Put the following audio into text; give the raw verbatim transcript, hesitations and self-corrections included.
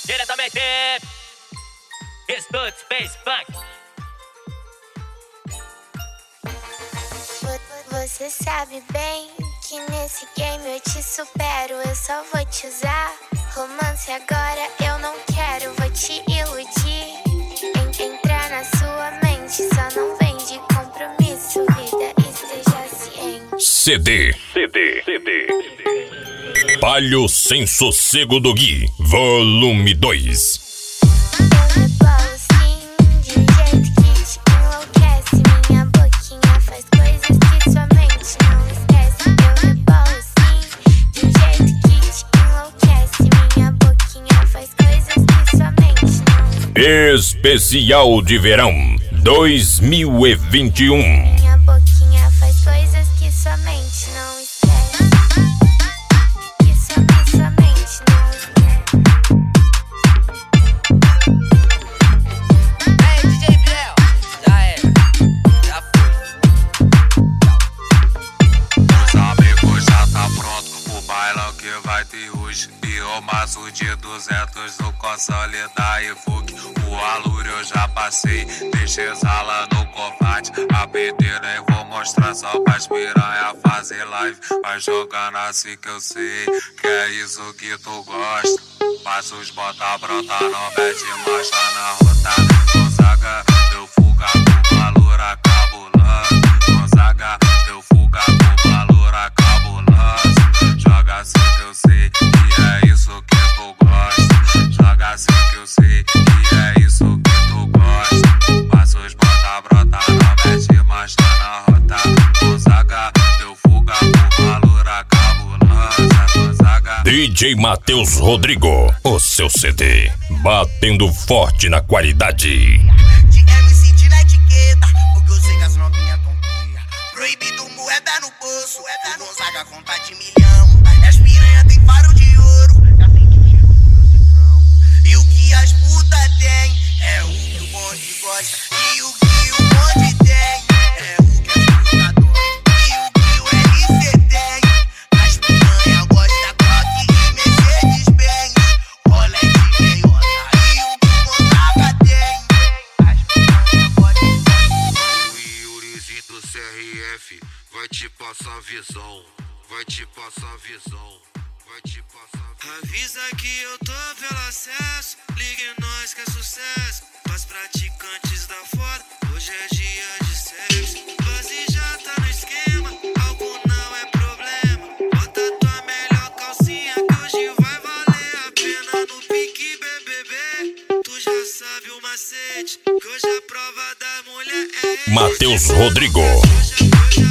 Diretamente Studio Space Funk. Você sabe bem que nesse game eu te supero. Eu só vou te usar. Romance agora eu não quero, vou te iludir. En entrar na sua mente, só não vem de compromisso. Vida, esteja ciente. C D, C D, C D. Palio Sem Sossego do Gui, volume dois. Eu rebolo sim, de um jeito que te enlouquece. Minha boquinha faz coisas que sua mente não esquece. Eu rebolo sim, de um jeito que te enlouquece. Minha boquinha faz coisas que sua mente não esquece. Especial de Verão dois mil e vinte e um. Minha boquinha faz coisas que sua mente não esquece. Que sua, que sua mente não esquece. Ei, D J Biel, já era, já foi. Os amigos já tá pronto o bailão que vai ter hoje. E o maço de duzentos no console da Evoque. O aluro eu já passei, deixei exala no combate. A pedreira eu vou mostrar só pras piranha fazer live. Vai jogando assim que eu sei que é isso que tu gosta. Mas os bota brota, não mete marcha na rota. Gonzaga, deu fuga com valor cabuloso. Gonzaga, deu fuga com valor cabuloso. Joga assim que eu sei que é isso que tu gosta. Joga assim que eu sei que é isso que tu gosta. Mas os bota brota, não mete marcha na rota. Gonzaga, deu fuga com valor cabuloso. Gonzaga. D J Matheus Rodrigo, o seu C D, batendo forte na qualidade. De M C de na etiqueta, porque eu sei que as novinhas tão cria. Proibido moeda no bolso, é da Gonzaga conta de milhão. As piranha tem faro de ouro, já tem dinheiro no meu cifrão. E o que as puta tem, é o que o bonde gosta. E o que o bonde tem, é o que as puta adoram. E o que o L C tem, as piranha gosta Glock e Mercedes Benz. Olé de meiota, e o que Gonzaga tem, as piranha gostam. O Yurizinho do C R F vai te passar visão, vai te passar visão, vai te passar visão. Avisa que eu tô pelo acesso, ligue nós que é sucesso. Pras praticantes da foda, hoje é dia de sexo. Base já tá no esquema, álcool não é problema. Bota tua melhor calcinha que hoje vai valer a pena. No pique B B B, tu já sabe o macete, que hoje a prova da mulher é Matheus Rodrigo. Hoje, hoje